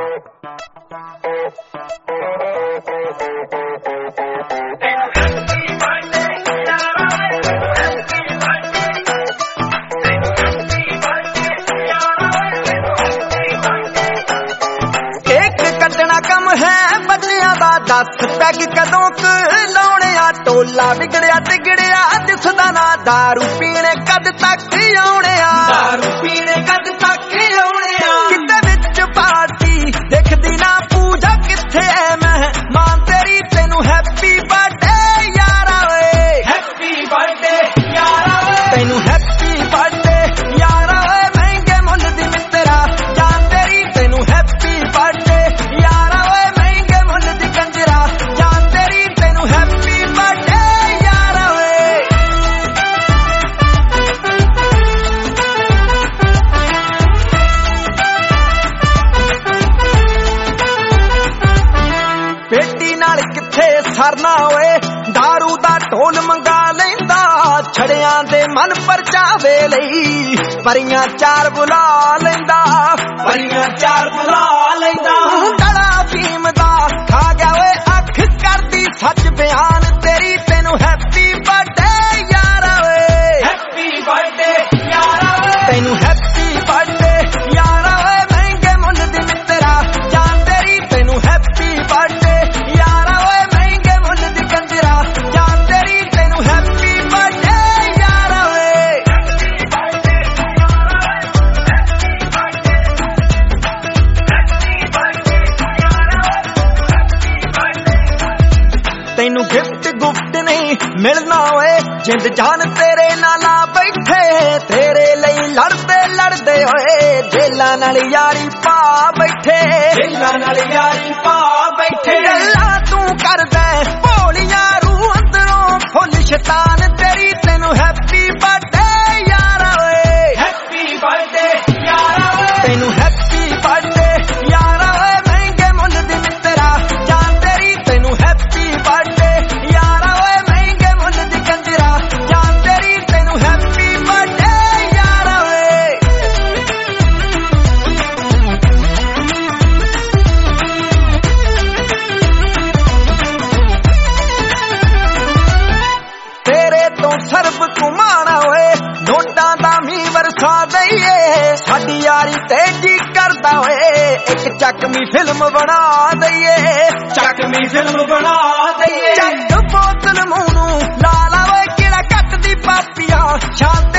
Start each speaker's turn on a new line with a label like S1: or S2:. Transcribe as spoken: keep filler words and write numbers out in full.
S1: दस पैग कदों लाने टोला बिगड़िया तिगड़िया जिसदा ना दारू पीने कद तक आने दारू पीने कद तक आने किते विच पार्टी देखदी ना पूजा किथे है मैं मां तेरी तेनू हैप्पी बर्थडे यारा वे हैप्पी बर्थडे यारा वे तेनू हैप्पी बर्थडे यारा वे महंगे मुल दी मित्रा जान तेरी तेनू हैप्पी बर्थडे यारा वे महंगे मुल दी कंजरा जान तेरी तेनू हैप्पी बर्थडे यारा वे बेटी नाल किथे सरना होए दारू दा ढोल मंगा लैंदा छड़ियां दे मन परचावे लई परियां चार बुला लैंदा परियां चार बुला लैंदा डड़ा फीम दा खा गया वे अख करदी सच बयान तेरी तेनू हैप्पी बर्थडे यारा वे हैप्पी बर्थडे यारा वे तेनू हैप्पी बर्थडे यारा वे महंगे मुल दी मित्रा जान तेरी तेनू हैप्पी बर्थडे यारा वे महंगे मुल दी कंजरा जान तेरी तेनू हैप्पी बर्थडे यारा वे तेनू गिफ्ट गुफ्ट नहीं मिलना होए जिंद जान तेरे नाला बैठे तेरे लई लड़ते लड़ते होए जेला नाल यारी पा बैठे जेला नाल यारी पा बैठे गल्ला तू कर दे भोलियां रूह अंदरों फुल शैतान तेरी तेनू हैप्पी बर्थडे यारा वे हैप्पी बर्थडे यारा वे तेनू हैप्पी बर्थडे यारा वे महंगे मुल दी मित्रा जान तेरी तेनू हैप्पी बर्थडे यारा वे महंगे मुल दी कंजरा जान तेरी तेनू हैप्पी बर्थडे यारा वे तेरे तो सर्ब घुमाना होए नोटां दा मी वरसा दईए साडी यारी तेजी करदा होए एक चकमी फिल्म बना दईए चकमी फिल्म बना दईए चक बोतल मूंह नूं ला ला वे किहड़ा कट दी पापिया शान